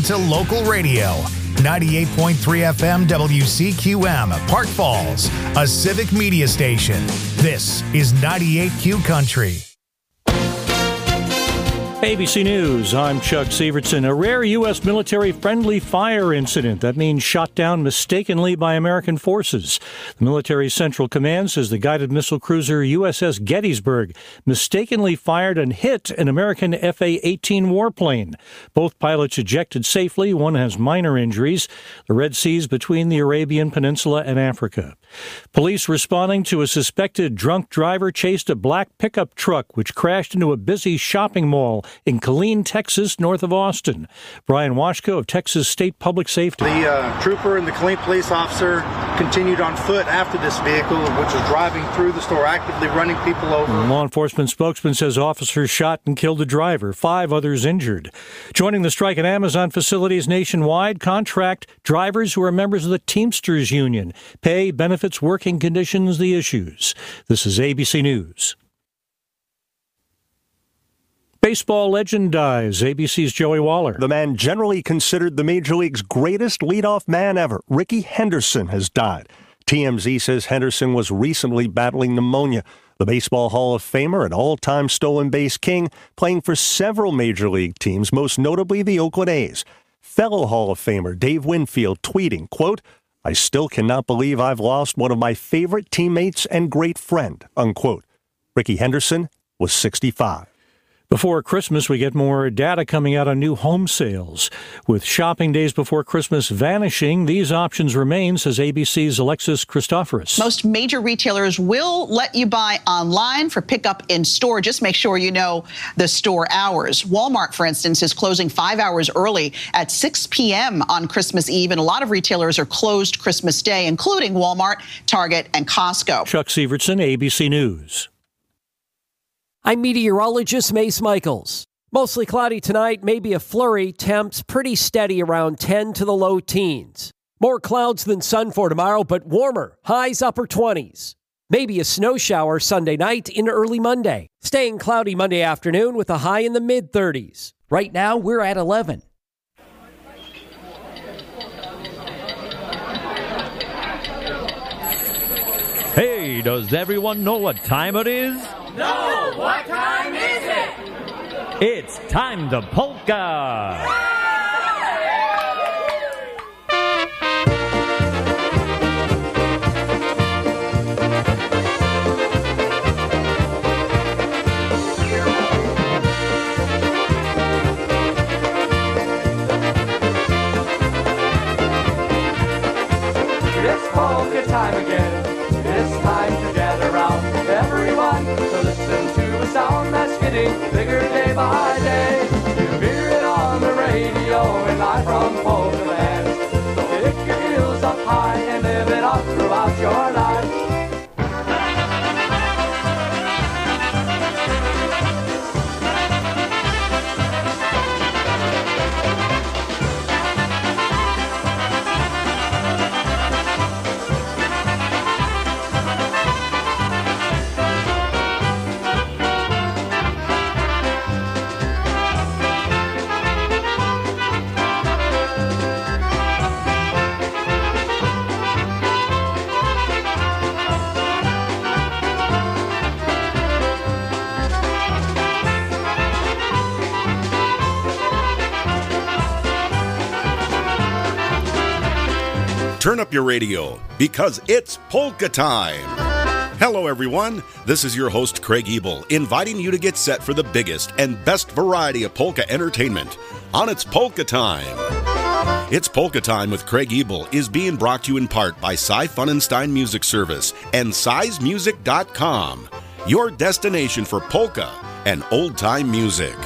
to local radio. 98.3 FM WCQM, Park Falls, a civic media station. This is 98Q Country. ABC News, I'm Chuck Sievertson. A rare U.S. military-friendly fire incident. That means shot down mistakenly by American forces. The military Central Command says the guided missile cruiser USS Gettysburg mistakenly fired and hit an American F-A-18 warplane. Both pilots ejected safely. One has minor injuries. The Red Sea's between the Arabian Peninsula and Africa. Police responding to a suspected drunk driver chased a black pickup truck which crashed into a busy shopping mall in Killeen, Texas, north of Austin. Brian Washko of Texas State Public Safety. The trooper and the Killeen police officer continued on foot after this vehicle, which was driving through the store, actively running people over. A law enforcement spokesman says officers shot and killed the driver, 5 others injured. Joining the strike at Amazon facilities nationwide, contract drivers who are members of the Teamsters Union. Pay, benefits, working conditions, the issues. This is ABC News. Baseball legend dies. ABC's Joey Waller. The man generally considered the Major League's greatest leadoff man ever, Rickey Henderson, has died. TMZ says Henderson was recently battling pneumonia. The Baseball Hall of Famer and all-time stolen base king, playing for several Major League teams, most notably the Oakland A's. Fellow Hall of Famer Dave Winfield tweeting, quote, "I still cannot believe I've lost one of my favorite teammates and great friend," unquote. Rickey Henderson was 65. Before Christmas, we get more data coming out on new home sales. With shopping days before Christmas vanishing, these options remain, says ABC's Alexis Christoforous. Most major retailers will let you buy online for pickup in store. Just make sure you know the store hours. Walmart, for instance, is closing 5 hours early at 6 p.m. on Christmas Eve, and a lot of retailers are closed Christmas Day, including Walmart, Target, and Costco. Chuck Sievertson, ABC News. I'm meteorologist Mace Michaels. Mostly cloudy tonight, maybe a flurry. Temps pretty steady around 10 to the low teens. More clouds than sun for tomorrow, but warmer. Highs upper 20s. Maybe a snow shower Sunday night into early Monday. Staying cloudy Monday afternoon with a high in the mid-30s. Right now, we're at 11. Hey, does everyone know what time it is? No! What time is it? It's time to polka! It's polka time again. It's time to gather round everyone to listen to a sound that's getting bigger day by day. You hear it on the radio and live from Polka Land. So pick your heels up high and live it up throughout your life. Turn up your radio, because it's polka time. Hello, everyone. This is your host, Craig Ebel, inviting you to get set for the biggest and best variety of polka entertainment on It's Polka Time. It's Polka Time with Craig Ebel is being brought to you in part by Cy Funenstein Music Service and SizMusic.com, your destination for polka and old-time music.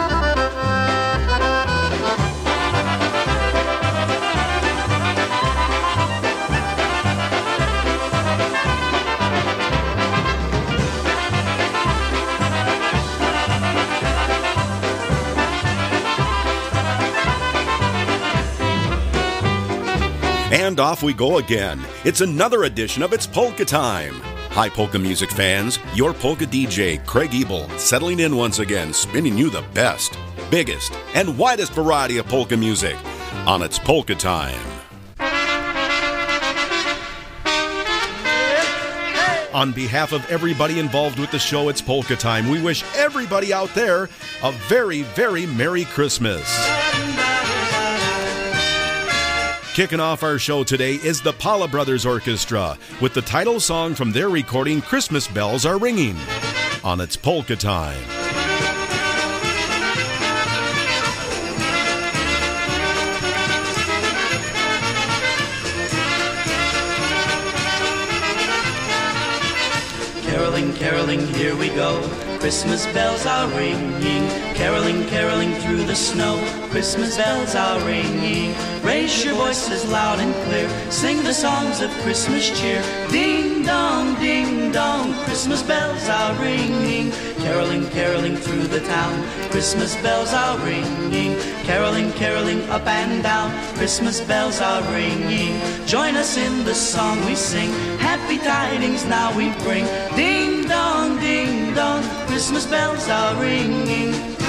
And off we go again. It's another edition of It's Polka Time. Hi, polka music fans. Your polka DJ, Craig Ebel, settling in once again, spinning you the best, biggest, and widest variety of polka music on It's Polka Time. On behalf of everybody involved with the show, It's Polka Time, we wish everybody out there a very, very Merry Christmas. Kicking off our show today is the Paula Brothers Orchestra with the title song from their recording, Christmas Bells Are Ringing, on It's Polka Time. Caroling, caroling, here we go. Christmas bells are ringing. Caroling, caroling through the snow. Christmas bells are ringing. Raise your voices loud and clear. Sing the songs of Christmas cheer. Ding dong, ding dong. Christmas bells are ringing. Caroling, caroling through the town. Christmas bells are ringing. Caroling, caroling up and down. Christmas bells are ringing. Join us in the song we sing. Happy tidings now we bring. Ding dong, ding dong. Christmas bells are ringing.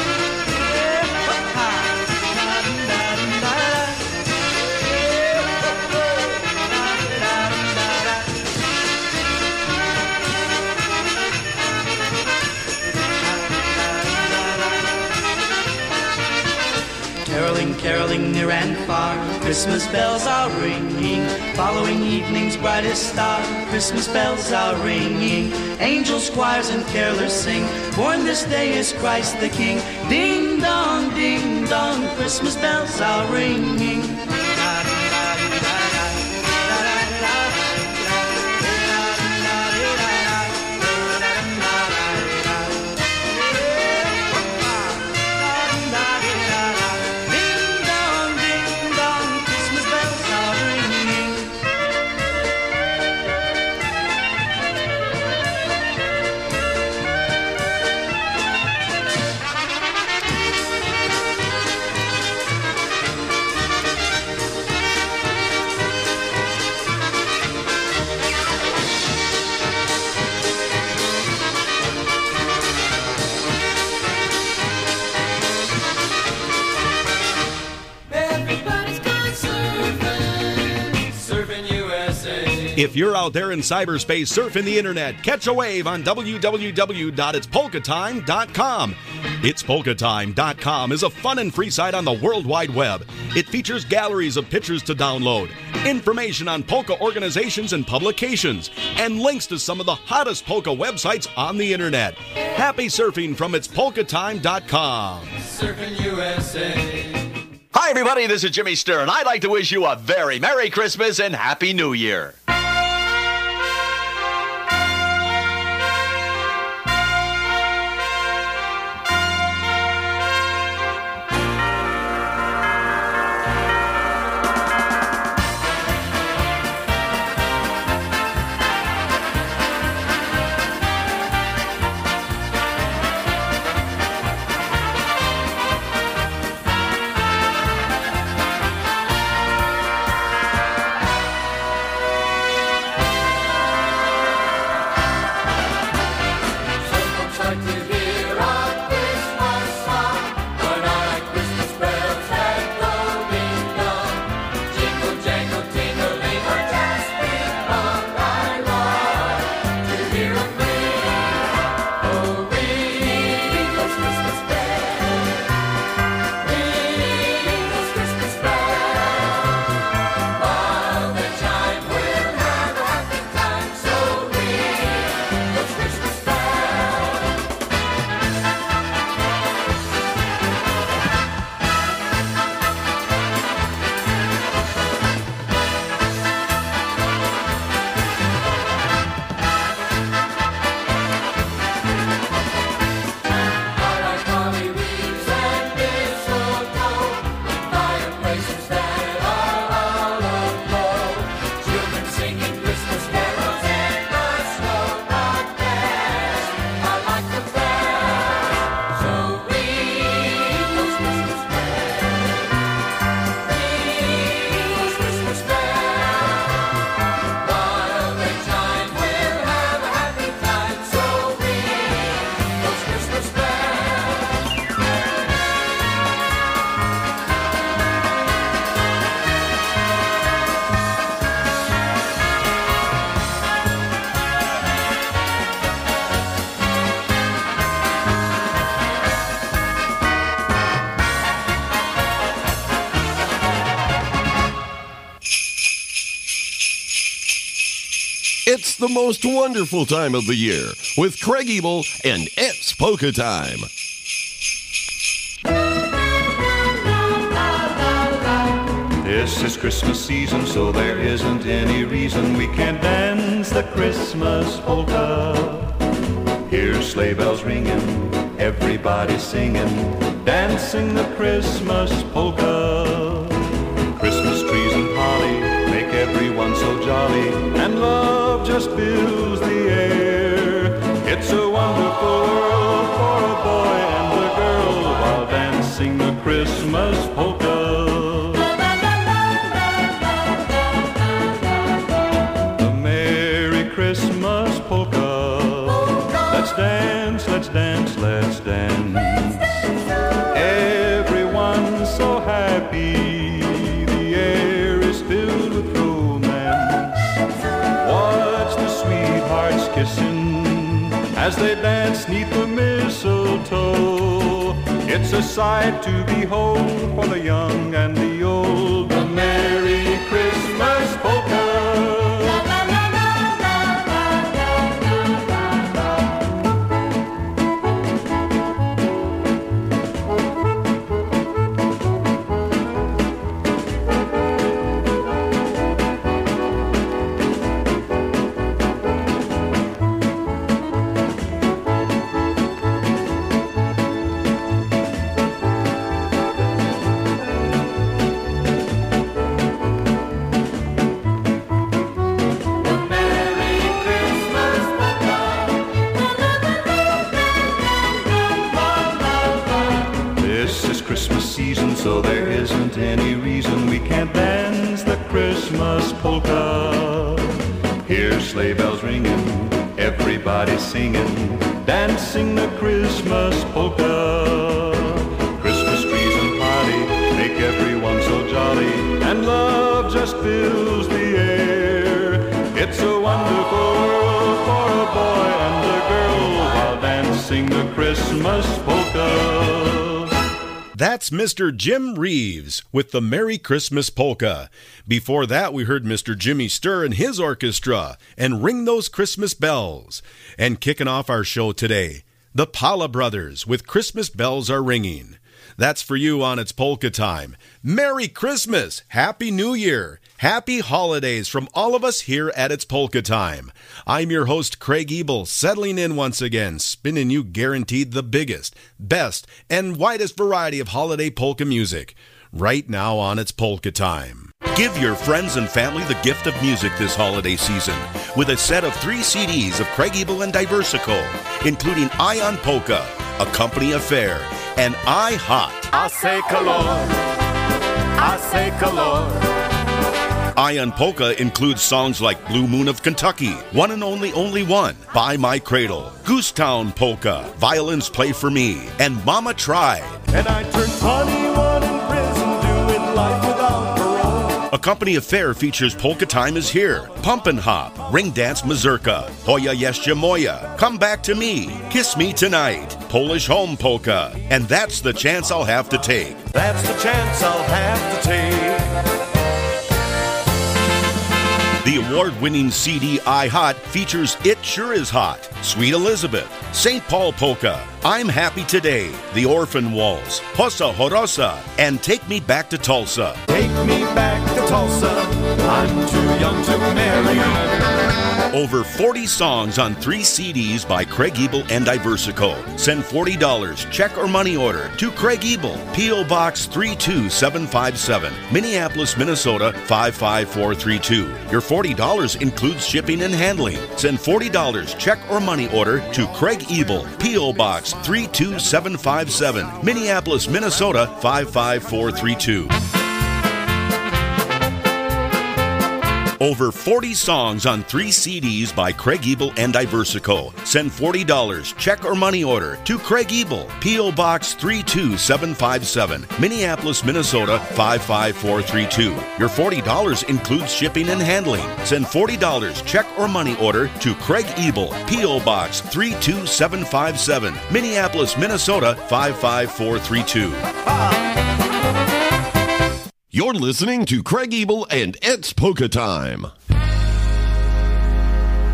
Caroling, caroling near and far, Christmas bells are ringing. Following evening's brightest star, Christmas bells are ringing. Angels, choirs, and carolers sing, born this day is Christ the King. Ding dong, Christmas bells are ringing. If you're out there in cyberspace surfing the internet, catch a wave on www.itspolkatime.com. Itspolkatime.com is a fun and free site on the World Wide Web. It features galleries of pictures to download, information on polka organizations and publications, and links to some of the hottest polka websites on the internet. Happy surfing from itspolkatime.com. Surfing USA. Hi, everybody. This is Jimmy Stern. I'd like to wish you a very Merry Christmas and Happy New Year. It's the most wonderful time of the year with Craig Ebel and It's Polka Time. This is Christmas season, so there isn't any reason we can't dance the Christmas polka. Here's sleigh bells ringing, everybody singing, dancing the Christmas polka. Christmas trees and holly make everyone so jolly, and love just fills the air. It's a wonderful world for a boy and a girl while dancing the Christmas polka. The Merry Christmas polka. Let's dance, let's dance, let's dance. Everyone's so happy. The air is filled with romance. Watch the sweethearts kissing as they dance 'neath the mistletoe. It's a sight to behold for the young and the old. The Merry Christmas polka. So there isn't any reason we can't dance the Christmas polka. Here's sleigh bells ringing, everybody singing, dancing the Christmas polka. Christmas trees and holly make everyone so jolly, and love just fills the air. It's a wonderful world for a boy and a girl while dancing the Christmas polka. That's Mr. Jim Reeves with the Merry Christmas Polka. Before that, we heard Mr. Jimmy Sturr and his orchestra and Ring Those Christmas Bells. And kicking off our show today, the Pala Brothers with Christmas Bells Are Ringing. That's for you on It's Polka Time. Merry Christmas! Happy New Year! Happy holidays from all of us here at It's Polka Time. I'm your host, Craig Ebel, settling in once again, spinning you guaranteed the biggest, best, and widest variety of holiday polka music. Right now on It's Polka Time. Give your friends and family the gift of music this holiday season with a set of 3 CDs of Craig Ebel and Diversico, including Ion Polka, A Company Affair, and I Hot. I say color, I say color. Ion Polka includes songs like Blue Moon of Kentucky, One and Only One, By My Cradle, Goosetown Polka, Violins Play For Me, and Mama Tried. And I turned 21 in prison, doing life without parole. A Company Affair features Polka Time Is Here, Pumpin' Hop, Ring Dance Mazurka, Hoya Jeszcze Moja, Come Back to Me, Kiss Me Tonight, Polish Home Polka, and That's the Chance I'll Have to Take. That's the chance I'll have to take. The award-winning CD I Hot features It Sure Is Hot, Sweet Elizabeth, St. Paul Polka, I'm Happy Today, The Orphan Waltz, Hossa Horosa, and Take Me Back to Tulsa. Take me back to Tulsa, I'm too young to marry. Over 40 songs on 3 CDs by Craig Ebel and Diversico. Send $40, check or money order to Craig Ebel, P.O. Box 32757, Minneapolis, Minnesota 55432. Your $40 includes shipping and handling. Send $40, check or money order to Craig Ebel, P.O. Box 32757, Minneapolis, Minnesota 55432. Over 40 songs on 3 CDs by Craig Ebel and Diversico. Send $40, check or money order to Craig Ebel, P.O. Box 32757, Minneapolis, Minnesota 55432. Your $40 includes shipping and handling. Send $40, check or money order to Craig Ebel, P.O. Box 32757, Minneapolis, Minnesota 55432. You're listening to Craig Ebel and It's Polka Time.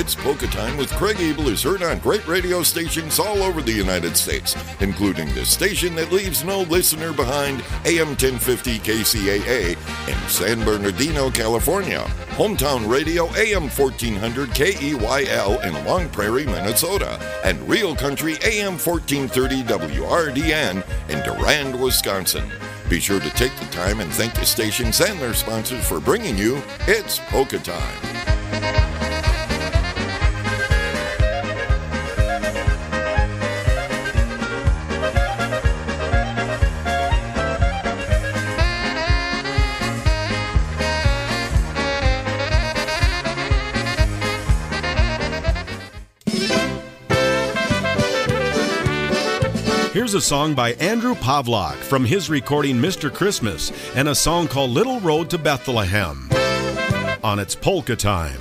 It's Polka Time with Craig Ebel is heard on great radio stations all over the United States, including the station that leaves no listener behind, AM 1050 KCAA in San Bernardino, California. Hometown Radio, AM 1400 KEYL in Long Prairie, Minnesota. And Real Country, AM 1430 WRDN in Durand, Wisconsin. Be sure to take the time and thank the stations and their sponsors for bringing you It's Polka Time. Here's a song by Andrew Pavlak from his recording Mr. Christmas and a song called Little Road to Bethlehem on It's Polka Time.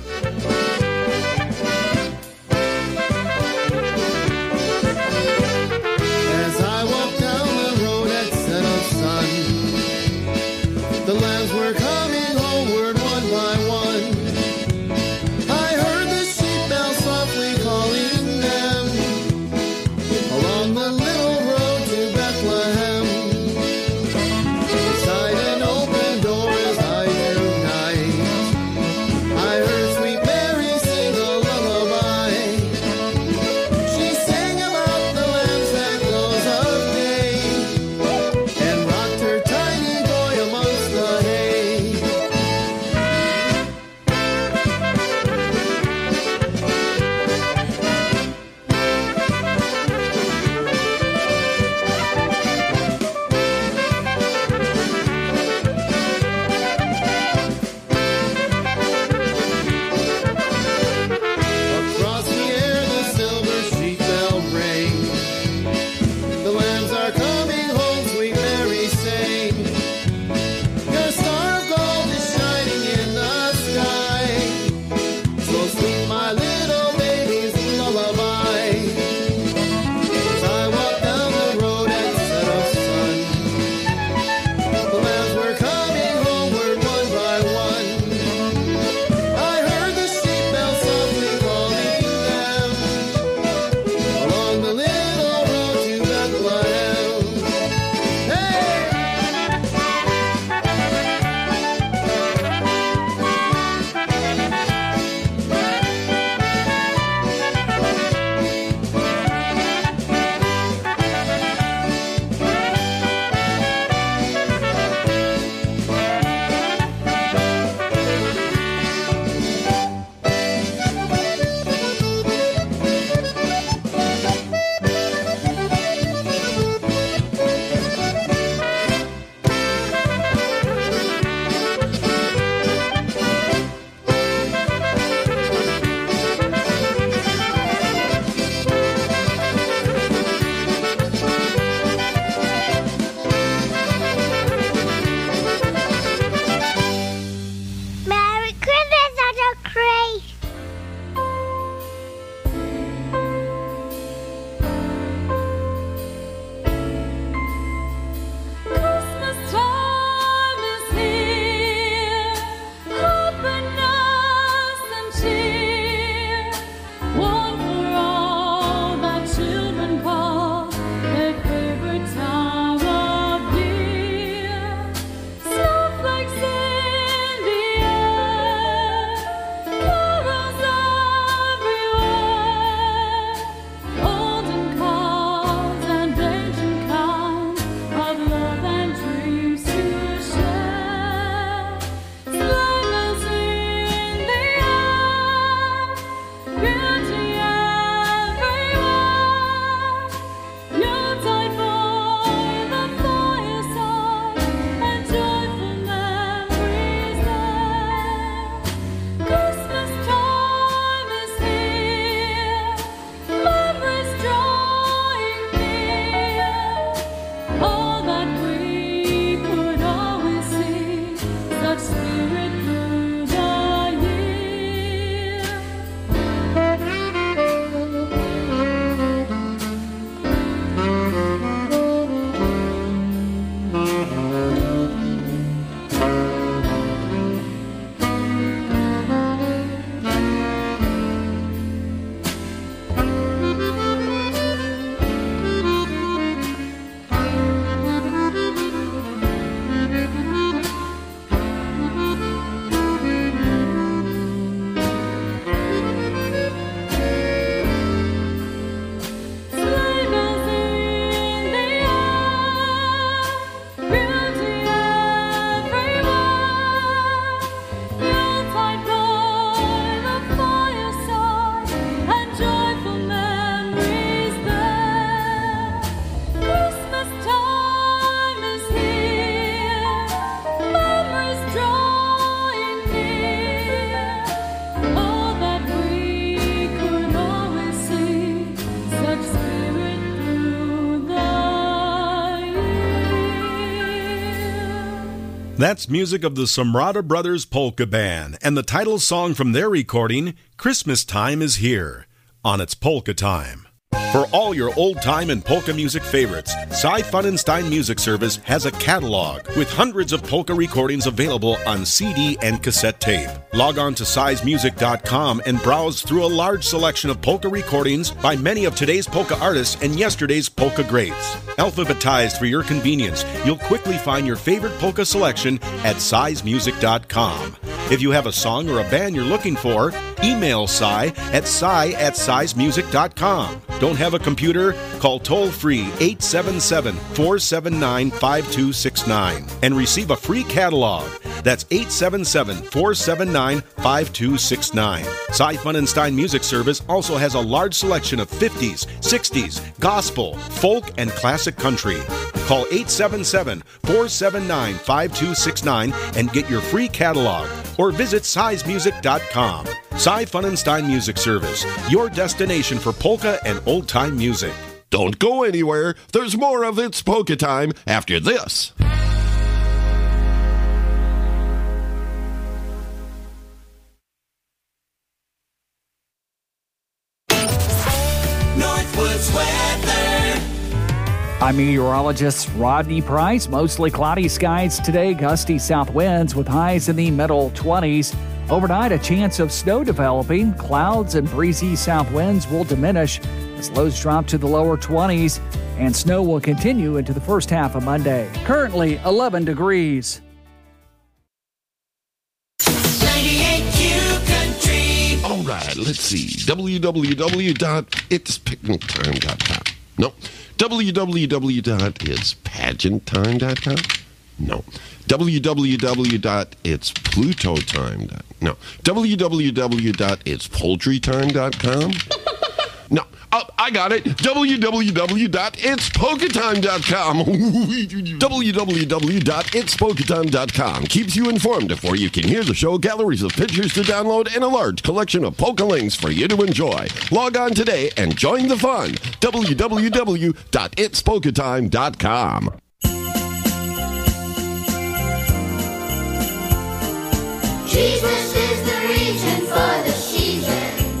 As I walked down the road at set of sun, the lambs were coming homeward one by one. I heard the sheep bells softly calling them along the little road to Bethlehem. Beside an open door as I drew nigh, I heard That's music of the Samrata Brothers Polka Band and the title song from their recording, Christmas Time is Here, on its Polka Time. For all your old-time and polka music favorites, Cy Funenstein Music Service has a catalog with hundreds of polka recordings available on CD and cassette tape. Log on to sizemusic.com and browse through a large selection of polka recordings by many of today's polka artists and yesterday's polka greats. Alphabetized for your convenience, you'll quickly find your favorite polka selection at sizemusic.com. If you have a song or a band you're looking for, email Cy at sizemusic.com. Don't have a computer? Call toll-free 877-479-5269 and receive a free catalog. That's 877-479-5269. Cy Funenstein Music Service also has a large selection of 50s, 60s, gospel, folk, and classic country. Call 877-479-5269 and get your free catalog, or visit sizemusic.com. Cy Funenstein Music Service, your destination for polka and old-time music. Don't go anywhere. There's more of It's Polka Time after this. Northwoods weather. I'm meteorologist Rodney Price. Mostly cloudy skies today, gusty south winds with highs in the middle 20s. Overnight, a chance of snow developing. Clouds and breezy south winds will diminish as lows drop to the lower 20s, and snow will continue into the first half of Monday. Currently 11 degrees. 98Q Country. All right, let's see. www.itspicnictime.com. No. www.itspageanttime.com. No. www.itsplutoTime. No. www.itspoultrytime.com. No. I got it. www.itspolkatime.com. www.itspolkatime.com keeps you informed before you can hear the show, galleries of pictures to download, and a large collection of polka links for you to enjoy. Log on today and join the fun. www.itspolkatime.com. Jesus is the reason for the season.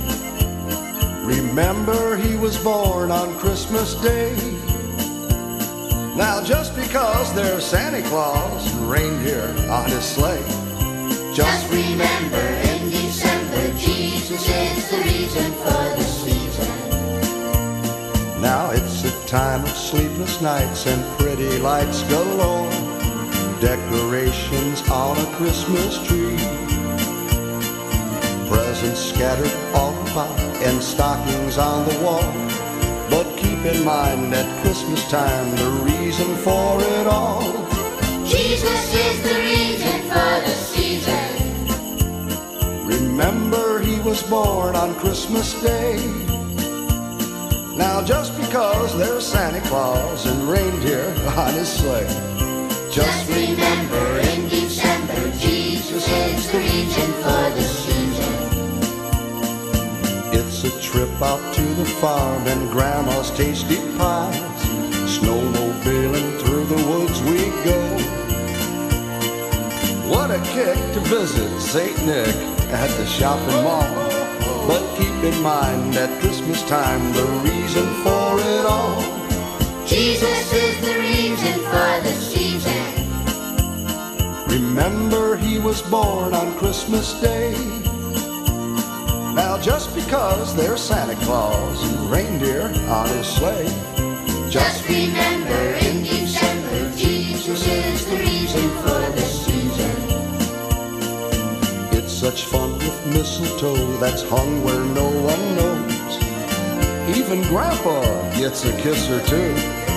Remember, he was born on Christmas Day. Now, just because there's Santa Claus and reindeer on his sleigh, Just remember, in December, Jesus is the reason for the season. now it's a time of sleepless nights and pretty lights galore, decorations on a Christmas tree, presents scattered all about and stockings on the wall. But keep in mind at Christmas time the reason for it all. Jesus is the reason for the season. Remember, he was born on Christmas Day. Now just because there's Santa Claus and reindeer on his sleigh, Just remember, in December, Jesus is the reason for the season. it's a trip out to the farm and Grandma's tasty pies. Snowmobiling through the woods we go. What a kick to visit St. Nick at the shopping mall. But keep in mind at Christmas time the reason for it all. Jesus is the reason for the season. Remember, he was born on Christmas Day. Now just because there's Santa Claus and reindeer on his sleigh, Just remember, in December, Jesus is the reason for the season. it's such fun with mistletoe that's hung where no one knows. Even Grandpa gets a kiss or two.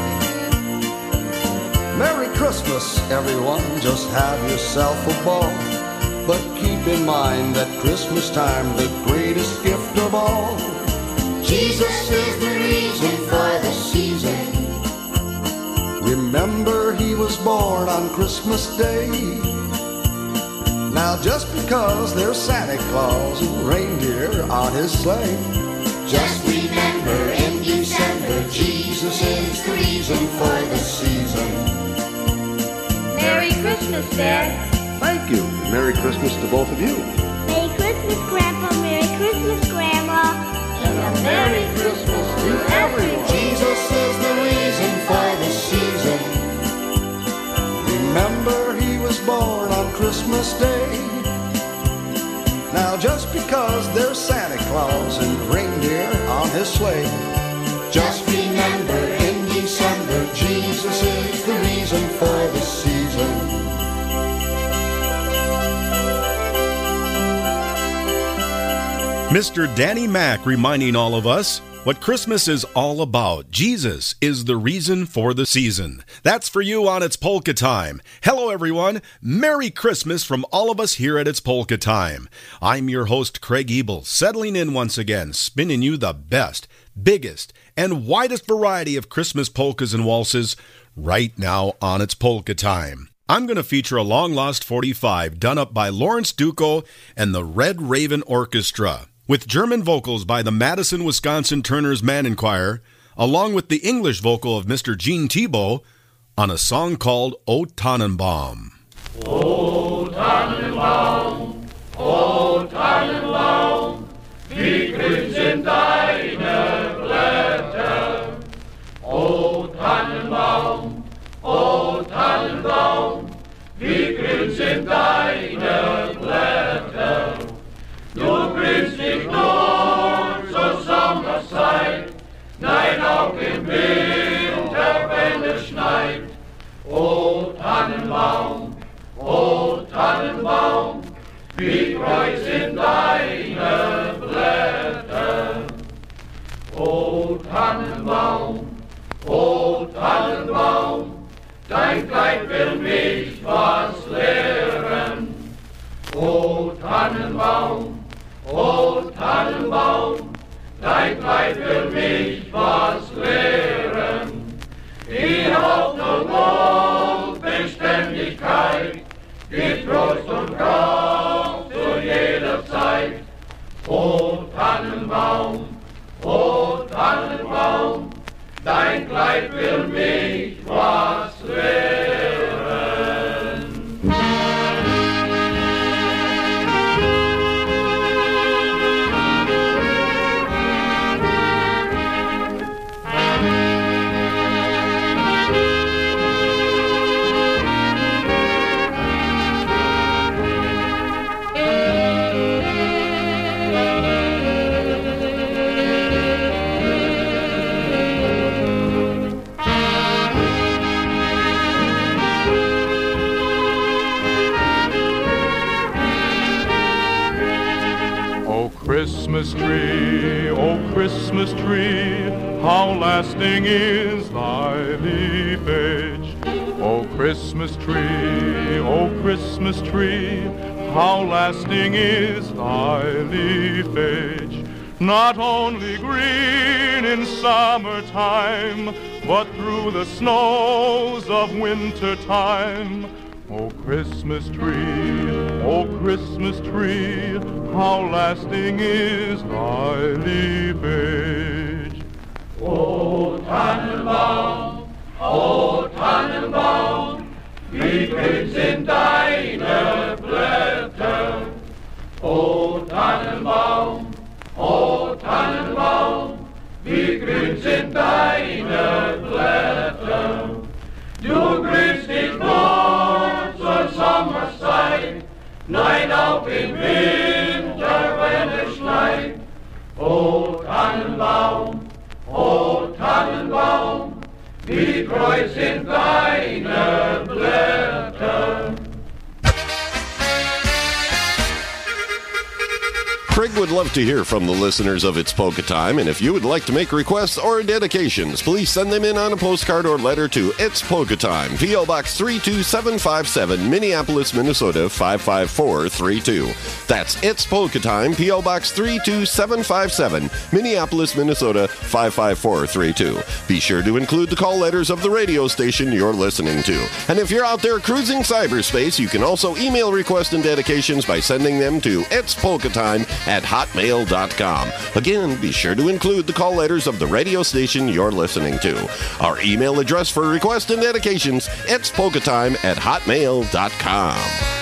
Merry Christmas, everyone, just have yourself a ball. But keep in mind at Christmas time the greatest gift of all. Jesus is the reason for the season. Remember, he was born on Christmas Day. Now just because there's Santa Claus and reindeer on his sleigh, Just remember, in December, Jesus is the reason for the season. Merry Christmas, Bear. Thank you. And Merry Christmas to both of you. Merry Christmas, Grandpa. Merry Christmas, Grandma. And a Merry Christmas to everyone. Jesus is the reason for the season. Remember, he was born on Christmas Day. Now, just because there's Santa Claus and reindeer on his sleigh, Just remember, in December, Jesus is the reason for the season. Mr. Danny Mac reminding all of us what Christmas is all about. Jesus is the reason for the season. That's for you on It's Polka Time. Hello, everyone. Merry Christmas from all of us here at It's Polka Time. I'm your host, Craig Ebel, settling in once again, spinning you the best, biggest, and widest variety of Christmas polkas and waltzes right now on It's Polka Time. I'm going to feature a long-lost 45 done up by Lawrence Duco and the Red Raven Orchestra, with German vocals by the Madison, Wisconsin Turner's Mannin Choir, along with the English vocal of Mr. Gene Thibault on a song called O Tannenbaum. O Tannenbaum, O Tannenbaum, wie grün sind deine Blätter. O Tannenbaum, O Tannenbaum, wie grün sind deine Blätter. Du grünst nicht nur zur Sommerzeit, nein auch im Winter, wenn es schneit. O Tannenbaum, wie treu sind deine Blätter. O Tannenbaum, dein Kleid will mich was lehren. O Tannenbaum, dein Kleid will mich was lehren. Die Hoffnung und Beständigkeit, die Trost und Kraft zu jeder Zeit. O Tannenbaum, dein Kleid will mich was lehren. Christmas tree, how lasting is thy leafage. O Christmas tree, how lasting is thy leafage. Not only green in summertime, but through the snows of winter time. O Christmas tree, how lasting is thy leafage. O Tannenbaum, wie grün sind deine Blätter. O Tannenbaum, wie grün sind deine Blätter. Du grünst nicht nur zur Sommerzeit, nein auch im Winter, wenn es schneit. O Tannenbaum, wie treu sind deine Blätter. Craig would love to hear from the listeners of It's Polka Time, and if you would like to make requests or dedications, please send them in on a postcard or letter to It's Polka Time, P.O. Box 32757, Minneapolis, Minnesota 55432. That's It's Polka Time, P.O. Box 32757, Minneapolis, Minnesota 55432. Be sure to include the call letters of the radio station you're listening to. And if you're out there cruising cyberspace, you can also email requests and dedications by sending them to It's Polka Time hotmail.com. Again, be sure to include the call letters of the radio station you're listening to. Our email address for requests and dedications, it's polkatime@hotmail.com.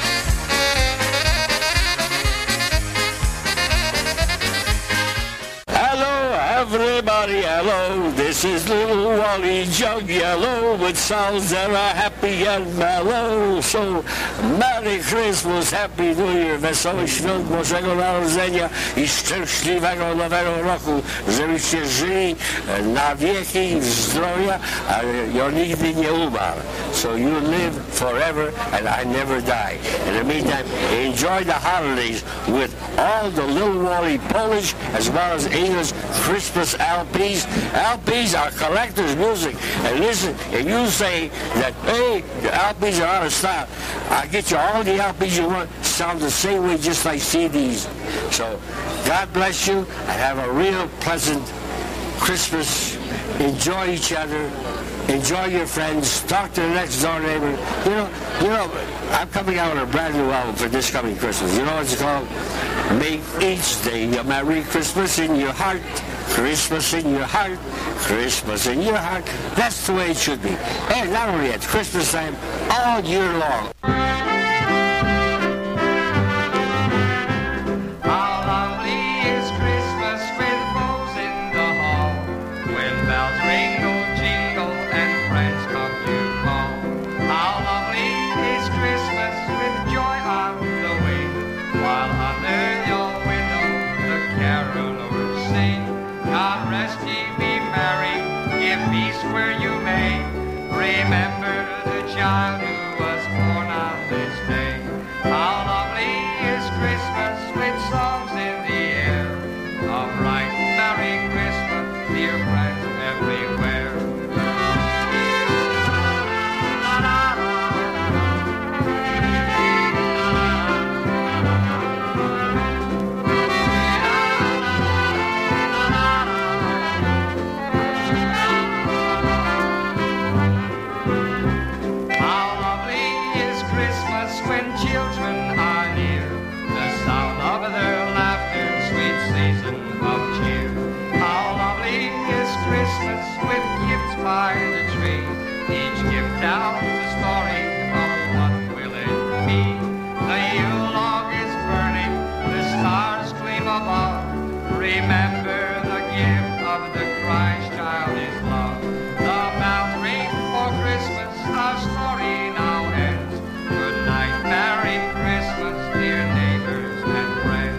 Everybody, hello, this is Little Wally Jug Yellow with sounds that are happy and mellow. So, Merry Christmas, Happy New Year, Wesołych Świąt Bożego Narodzenia i szczęśliwego Nowego Roku, żebyście żyli na wieki zdrowia, a ja nigdy nie umarł. So you live forever and I never die. In the meantime, enjoy the holidays with all the Little Wally Polish as well as English Christmas LPs. LPs are collector's music. And listen, if you say that, hey, the LPs are out of stock, I'll get you all the LPs you want, sound the same way just like CDs. So God bless you and have a real pleasant Christmas. Enjoy each other. Enjoy your friends. Talk to the next door neighbor. You know, I'm coming out with a brand new album for this coming Christmas. You know what it's called? Make each day a Merry Christmas in your heart. Christmas in your heart. Christmas in your heart. That's the way it should be. And not only at Christmas time, all year long. How lovely is Christmas with folks in the hall. When bells ring, jingle, and friends come to call. How lovely is Christmas with joy on the wing. While under your window the carolers sing. God rest ye, be merry, give peace where you may. Remember the child who was born on this day. How lovely is Christmas with songs in the air. A bright Merry Christmas, dear friends everywhere. By the tree, each gift tells the story of what will it be. The Yule log is burning, the stars gleam above. Remember the gift of the Christ child is love. The bells ring for Christmas, our story now ends. Good night, Merry Christmas, dear neighbors and friends.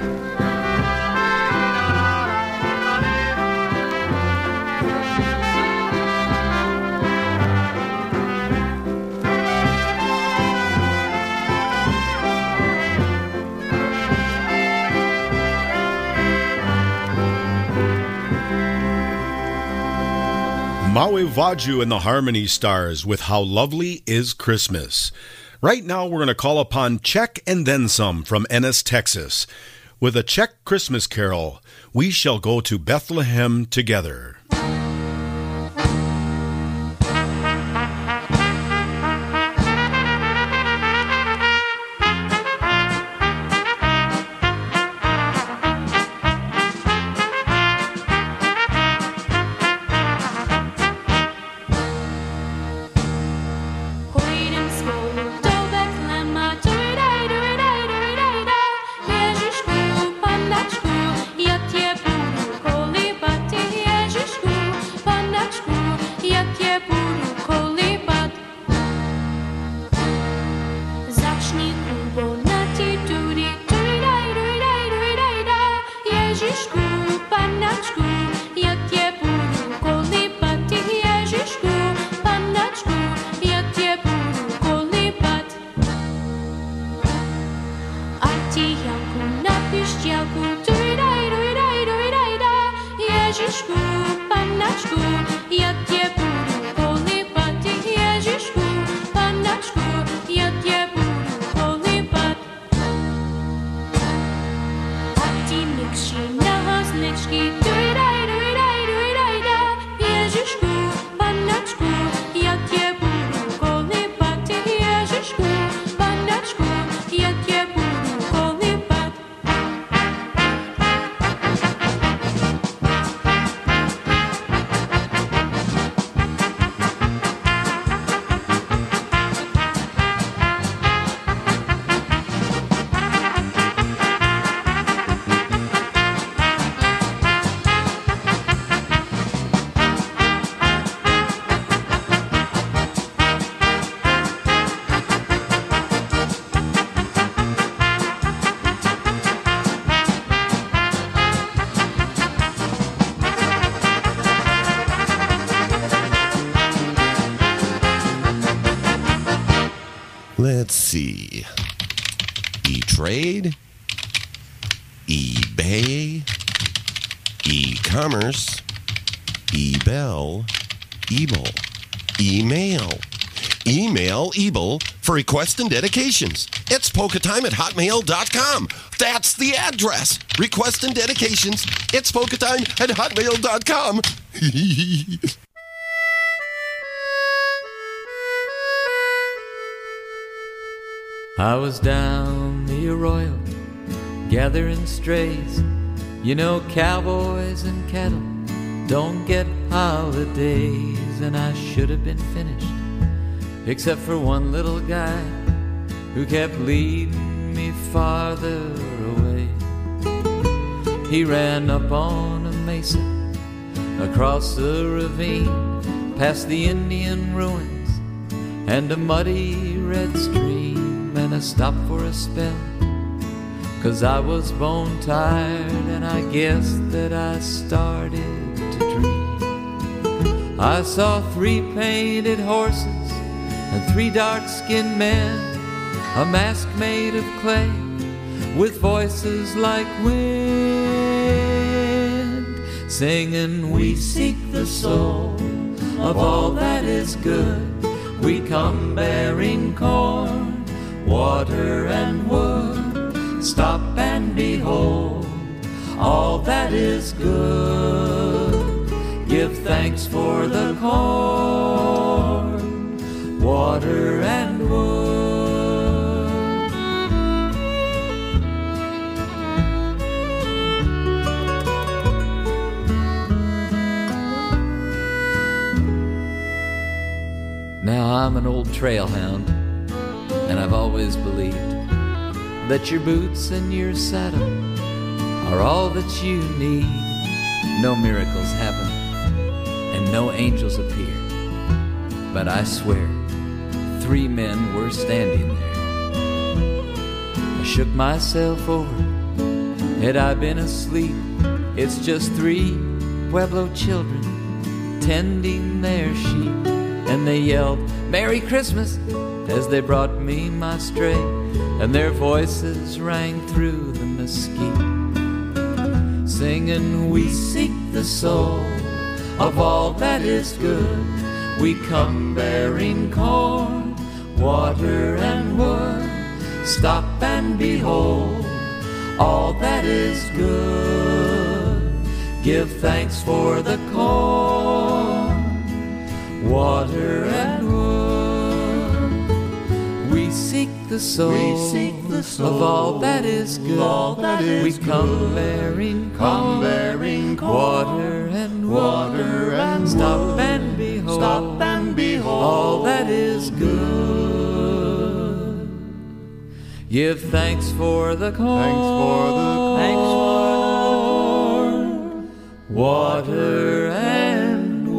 Maui Vaju and the Harmony Stars with How Lovely is Christmas. Right now we're going to call upon Czech and Then Some from Ennis, Texas. With a Czech Christmas carol, We Shall Go to Bethlehem Together. Ježišku, Pannačku, ja tie budu Let's see. E-Trade, eBay, e-commerce, eBell, Ebel, email. Email Ebel for requests and dedications. It's polkatime@hotmail.com. That's the address. Requests and dedications. It's polkatime@hotmail.com. I was down the Arroyo, gathering strays. You know, cowboys and cattle don't get holidays, and I should have been finished, except for one little guy who kept leading me farther away. He ran up on a mesa, across a ravine, past the Indian ruins and a muddy red stream. And I stopped for a spell, 'cause I was bone tired, and I guess that I started to dream. I saw 3 painted horses and 3 dark-skinned men, a mask made of clay with voices like wind, singing, "We seek the soul of all that is good. We come bearing corn, water and wood. Stop and behold all that is good. Give thanks for the corn, water and wood." Now I'm an old trailhound, and I've always believed that your boots and your saddle are all that you need. No miracles happen, and no angels appear, but I swear 3 men were standing there. I shook myself over. Had I been asleep? It's just 3 Pueblo children tending their sheep, and they yelled, "Merry Christmas," as they brought me my stray, and their voices rang through the mesquite, singing, "We seek the soul of all that is good. We come bearing corn, water and wood. Stop and behold all that is good. Give thanks for the corn, water and wood. We seek the soul, of all that is good. We come bearing corn, water and wood. Stop and behold all that is good. Give thanks for the corn, water and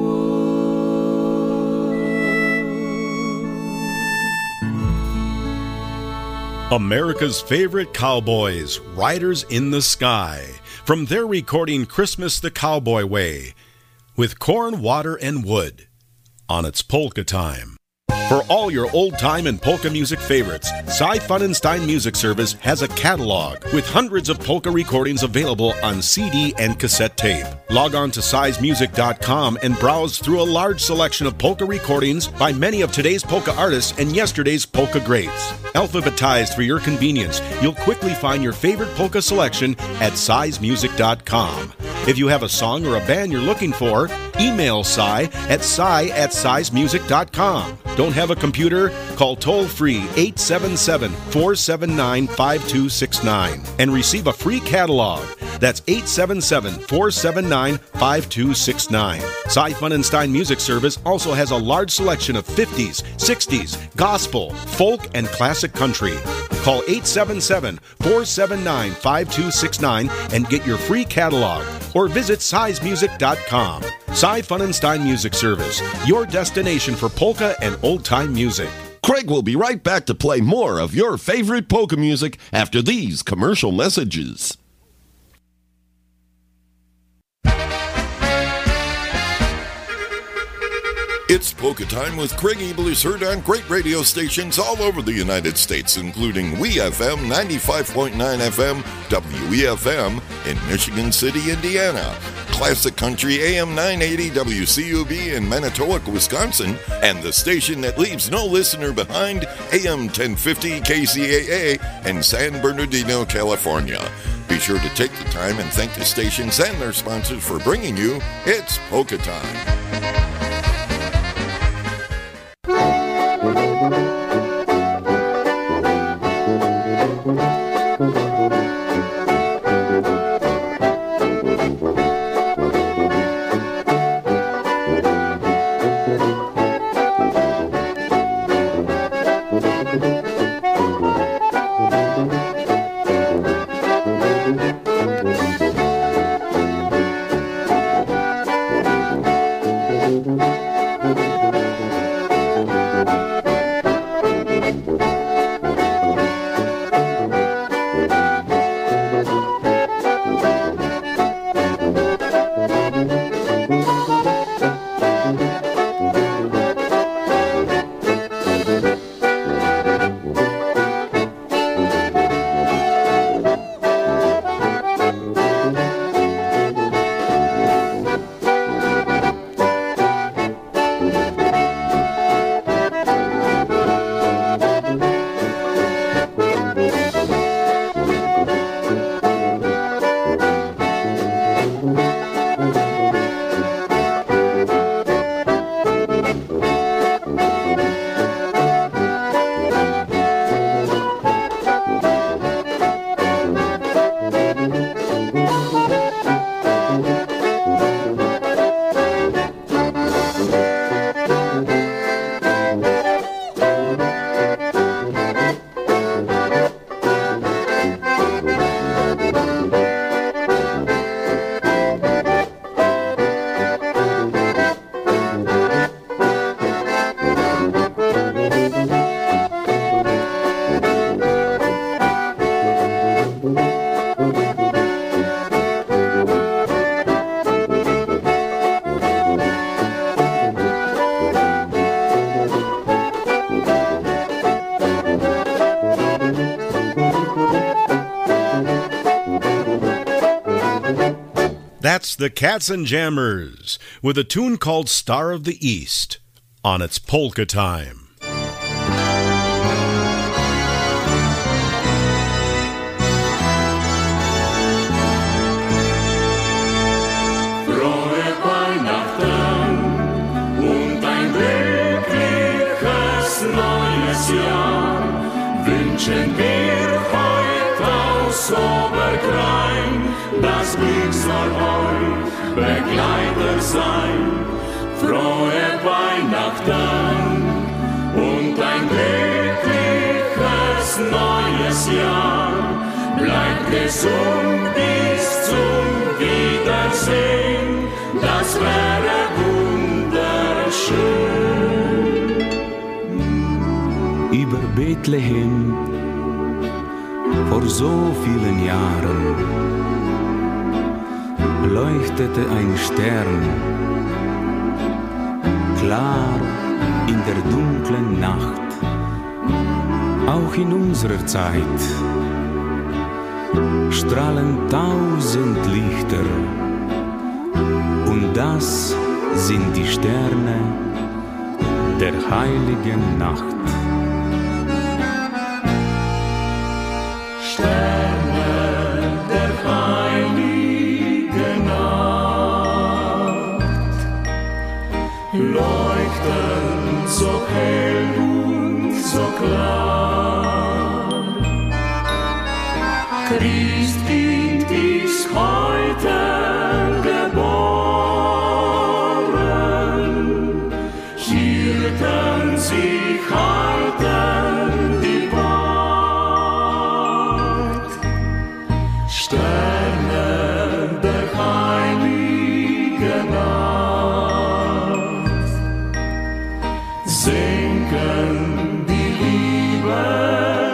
wood. America's favorite cowboys, Riders in the Sky, from their recording Christmas the Cowboy Way, with corn, water, and wood, on its Polka Time. For all your old-time and polka music favorites, Cy Funenstein Music Service has a catalog with hundreds of polka recordings available on CD and cassette tape. Log on to sizemusic.com and browse through a large selection of polka recordings by many of today's polka artists and yesterday's polka greats. Alphabetized for your convenience, you'll quickly find your favorite polka selection at sizemusic.com. If you have a song or a band you're looking for, email Cy at sizemusic.com. Don't have a computer? Call toll-free 877-479-5269 and receive a free catalog. That's 877-479-5269. Cy Funenstein Music Service also has a large selection of 50s, 60s, gospel, folk, and classic country. Call 877-479-5269 and get your free catalog, or visit sizemusic.com. Cy Funenstein Music Service, your destination for polka and old-time music. Craig will be right back to play more of your favorite polka music after these commercial messages. It's Polka Time with Craig Ebel is heard on great radio stations all over the United States, including WeFM 95.9 FM, WEFM in Michigan City, Indiana, Classic Country AM 980 WCUB in Manitowoc, Wisconsin, and the station that leaves no listener behind, AM 1050 KCAA in San Bernardino, California. Be sure to take the time and thank the stations and their sponsors for bringing you It's Polka Time. That's the Katzenjammers with a tune called Star of the East on It's Polka Time. Frohe Weihnachten und ein glückliches neues Jahr wünschen wir heute aus Oberkrain. Das Glück soll euch Begleiter sein. Frohe Weihnachten und ein glückliches neues Jahr. Bleibt gesund bis zum Wiedersehen. Das wäre wunderschön. Über Bethlehem vor so vielen Jahren leuchtete ein Stern, klar in der dunklen Nacht, auch in unserer Zeit strahlen 1000 Lichter, und das sind die Sterne der heiligen Nacht. Leuchten so hell und so klar. Christkind ist heute geboren. Hirten sich halten die Wacht. Sterne der heiligen Nacht senken die Liebe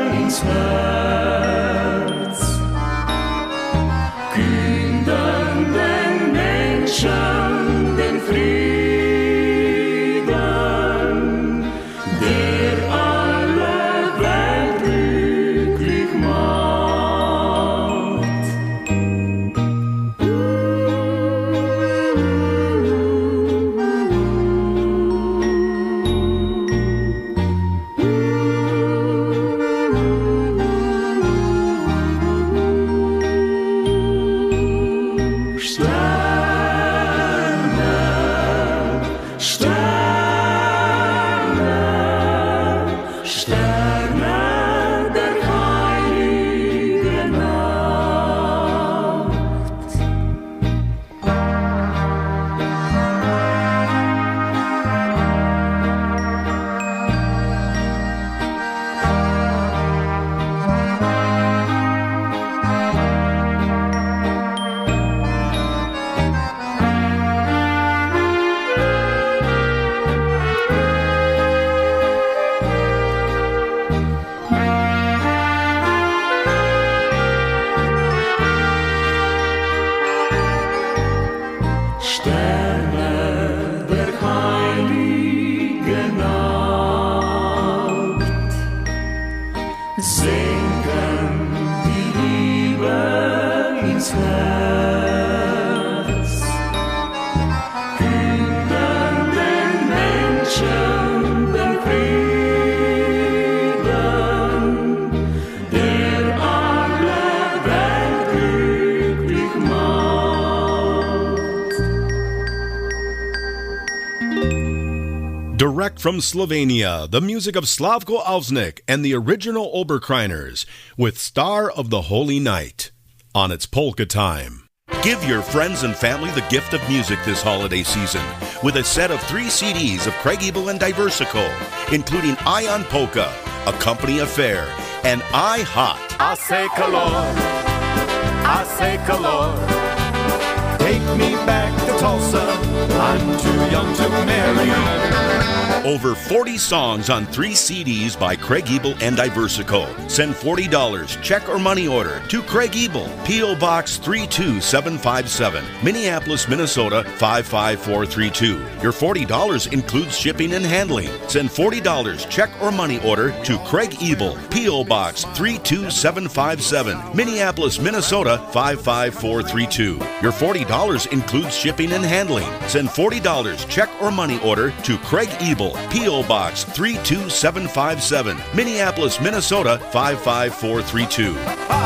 Direct from Slovenia, the music of Slavko Alznik and the original Oberkreiners with Star of the Holy Night on its Polka Time. Give your friends and family the gift of music this holiday season with a set of 3 CDs of Craig Ebel and Diversico, including Ion Polka, A Company Affair, and I Hot. I say color, I say color. Take me back to Tulsa, I'm too young to marry. Over 40 songs on 3 CDs by Craig Ebel and Diversico. Send $40, check or money order, to Craig Ebel, P.O. Box 32757, Minneapolis, Minnesota 55432. Your $40 includes shipping and handling. Send $40, check or money order, to Craig Ebel, P.O. Box 32757, Minneapolis, Minnesota 55432. Your $40 includes shipping and handling. Send $40, check or money order, to Craig Ebel, P.O. Box 32757, Minneapolis, Minnesota 55432.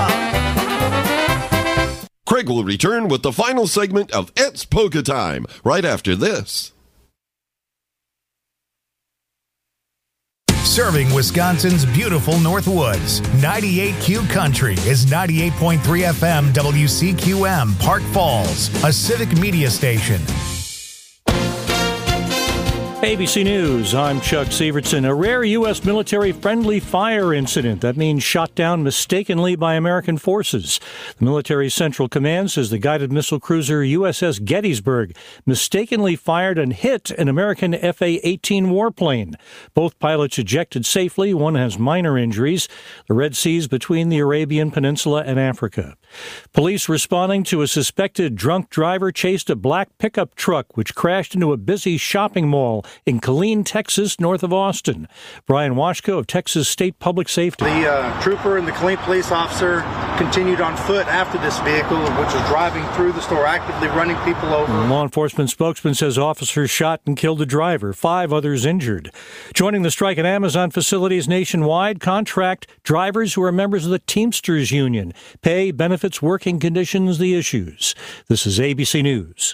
Craig will return with the final segment of It's Polka Time right after this. Serving Wisconsin's beautiful Northwoods, 98Q Country is 98.3 FM WCQM Park Falls, a civic media station. ABC News, I'm Chuck Sievertson. A rare U.S. military-friendly fire incident. That means shot down mistakenly by American forces. The military's Central Command says the guided missile cruiser USS Gettysburg mistakenly fired and hit an American FA-18 warplane. Both pilots ejected safely. One has minor injuries. The Red Sea's between the Arabian Peninsula and Africa. Police responding to a suspected drunk driver chased a black pickup truck which crashed into a busy shopping mall in Killeen, Texas, north of Austin. Brian Washko of Texas State Public Safety. The trooper and the Killeen police officer continued on foot after this vehicle, which was driving through the store, actively running people over. A law enforcement spokesman says officers shot and killed the driver, 5 others injured. Joining the strike at Amazon facilities nationwide, contract drivers who are members of the Teamsters Union. Pay, benefits, working conditions, the issues. This is ABC News.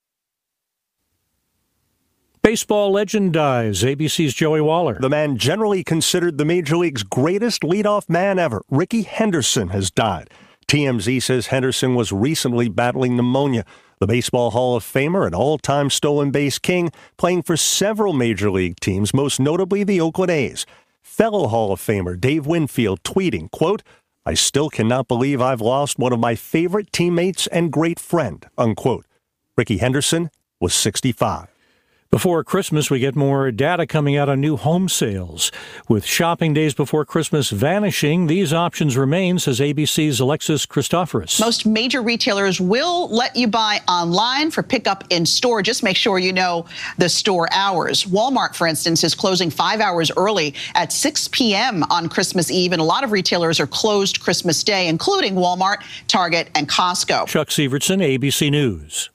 Baseball legend dies. ABC's Joey Waller. The man generally considered the Major League's greatest leadoff man ever, Ricky Henderson, has died. TMZ says Henderson was recently battling pneumonia. The Baseball Hall of Famer and all-time stolen base king, playing for several Major League teams, most notably the Oakland A's. Fellow Hall of Famer Dave Winfield tweeting, quote, "I still cannot believe I've lost one of my favorite teammates and great friend," unquote. Ricky Henderson was 65. Before Christmas, we get more data coming out on new home sales. With shopping days before Christmas vanishing, these options remain, says ABC's Alexis Christoforous. Most major retailers will let you buy online for pickup in store. Just make sure you know the store hours. Walmart, for instance, is closing 5 hours early at 6 p.m. on Christmas Eve, and a lot of retailers are closed Christmas Day, including Walmart, Target, and Costco. Chuck Sievertson, ABC News.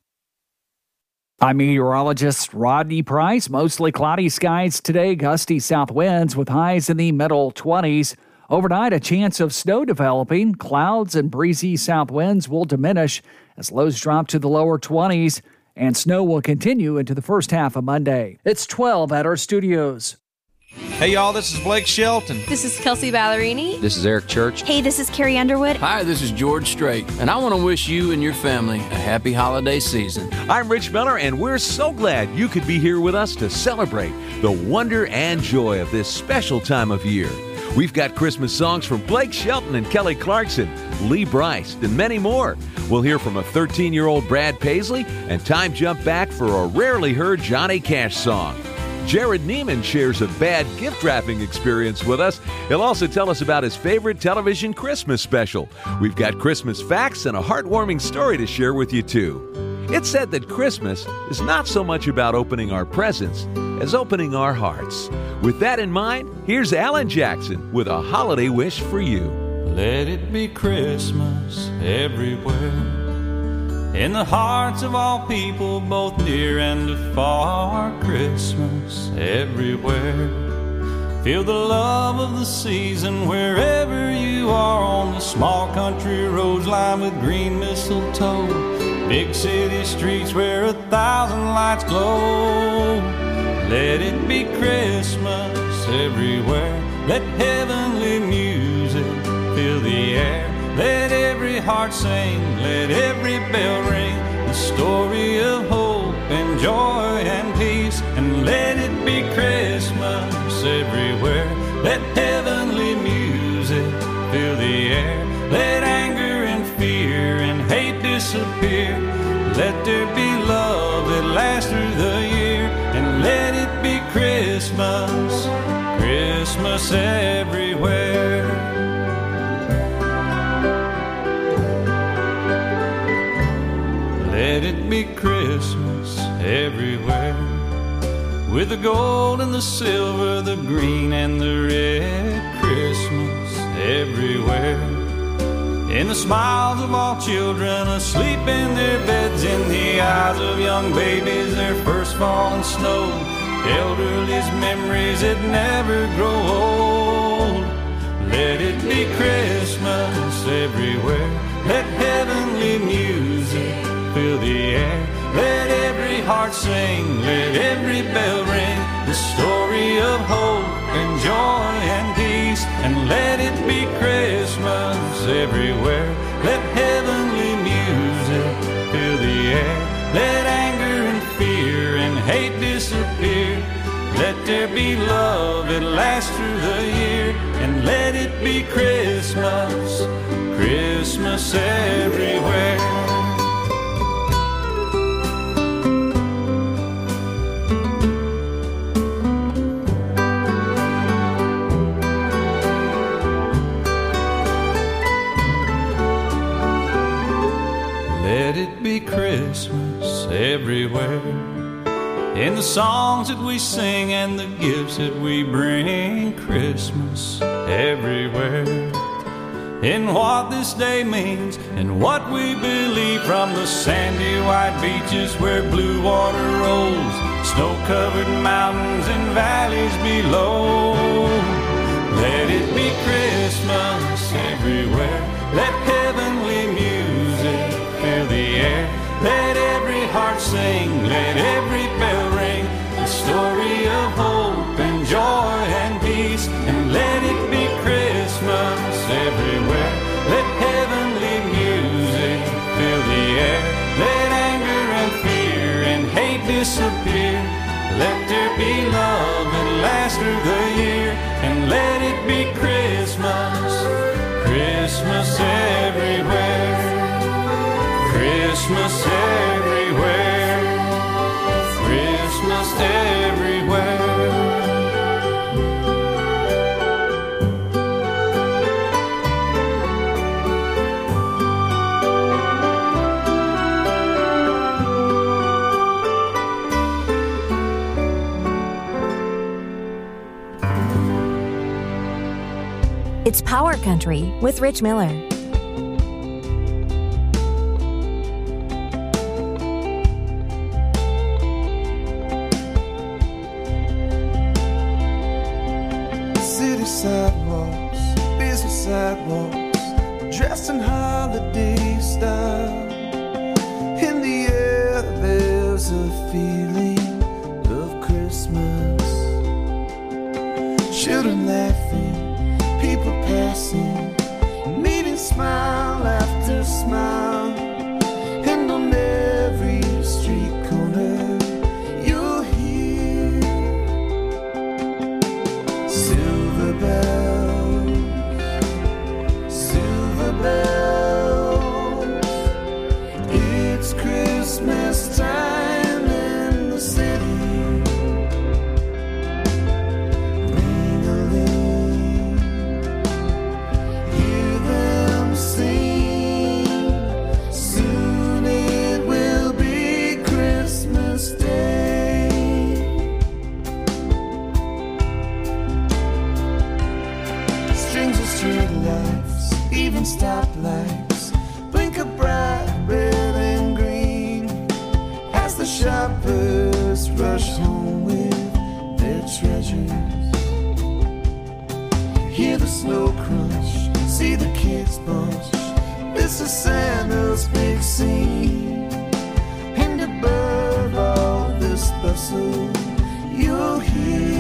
I'm meteorologist Rodney Price. Mostly cloudy skies today, gusty south winds with highs in the middle 20s. Overnight, a chance of snow developing. Clouds and breezy south winds will diminish as lows drop to the lower 20s, and snow will continue into the first half of Monday. It's 12 at our studios. Hey, y'all, this is Blake Shelton. This is Kelsey Ballerini. This is Eric Church. Hey, this is Carrie Underwood. Hi, this is George Strait, and I want to wish you and your family a happy holiday season. I'm Rich Miller, and we're so glad you could be here with us to celebrate the wonder and joy of this special time of year. We've got Christmas songs from Blake Shelton and Kelly Clarkson, Lee Brice, and many more. We'll hear from a 13-year-old Brad Paisley, and time jump back for a rarely heard Johnny Cash song. Jared Neiman shares a bad gift wrapping experience with us. He'll also tell us about his favorite television Christmas special. We've got Christmas facts and a heartwarming story to share with you, too. It's said that Christmas is not so much about opening our presents as opening our hearts. With that in mind, here's Alan Jackson with a holiday wish for you. Let it be Christmas everywhere, in the hearts of all people, both near and afar. Christmas everywhere. Feel the love of the season wherever you are, on the small country roads lined with green mistletoe, big city streets where 1,000 lights glow. Let it be Christmas everywhere. Let heavenly music fill the air. Let every heart sing, let every bell ring, the story of hope and joy and peace. And let it be Christmas everywhere. Let heavenly music fill the air. Let anger and fear and hate disappear. Let there be love that lasts through the year. And let it be Christmas, Christmas everywhere. Let it be Christmas everywhere. With the gold and the silver, the green and the red. Christmas everywhere. In the smiles of all children asleep in their beds, in the eyes of young babies, their first falling snow. Elderly's memories that never grow old. Let it be Christmas everywhere. Let heavenly music fill the air. Let every heart sing, let every bell ring, the story of hope and joy and peace. And let it be Christmas everywhere. Let heavenly music fill the air. Let anger and fear and hate disappear. Let there be love that lasts through the year. And let it be Christmas, Christmas everywhere. Let it be Christmas everywhere. In the songs that we sing and the gifts that we bring. Christmas everywhere. In what this day means and what we believe, from the sandy white beaches where blue water rolls, snow-covered mountains and valleys below. Let it be Christmas everywhere. Let heavenly music fill the air. Let every heart sing, let every bell ring, the story of hope and joy and peace. And let it be Christmas everywhere. Let heavenly music fill the air. Let anger and fear and hate disappear. Let there be love that lasts through the year. And let it be Christmas, Christmas everywhere. Christmas everywhere. Christmas everywhere. It's Power Country with Rich Miller. City sidewalks, busy sidewalks, dressed in holiday style. In the air there's a feeling of Christmas. Children laughing, people passing, meeting smile after smile. And on every street corner you'll hear silver bells, silver bells. It's Christmas time in the city. Ring-a-ling, hear them sing. Soon it will be Christmas Day. Strings of street lights, even stoplights, blink a bright red and green as the shoppers rush home with their treasures. Hear the snow crunch, see the kids bunch. This is Santa's big scene. And above all this bustle, you'll here.